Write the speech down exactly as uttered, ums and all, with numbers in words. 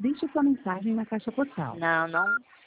Deixe sua mensagem na caixa postal. Não, não